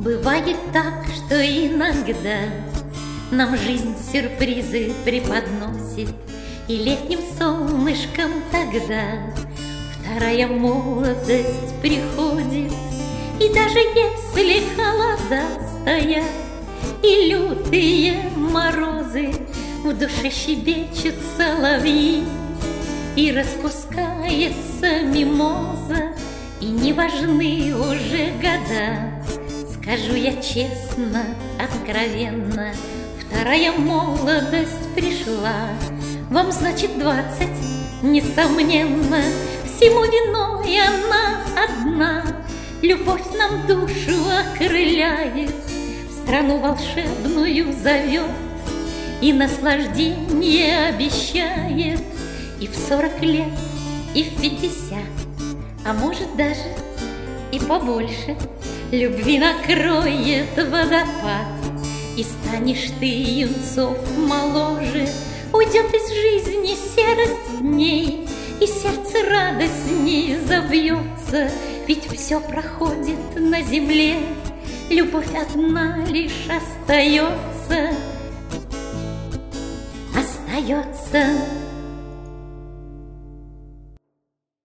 Бывает так, что иногда нам жизнь сюрпризы преподносит, и летним солнышком тогда вторая молодость приходит. И даже если холода стоят и лютые морозы, в душе щебечут соловьи и распускается мимоза, и не важны уже года. Скажу я честно, откровенно, вторая молодость пришла. Вам, значит, 20, несомненно, всему виной она одна. Любовь нам душу окрыляет, в страну волшебную зовет, и наслаждение обещает и в 40 лет, и в 50, а может даже и побольше. Любви накроет водопад, и станешь ты, юнцов, моложе. Уйдет из жизни серость дней, и сердце радостней забьется, ведь все проходит на земле, любовь одна лишь остается. Остается.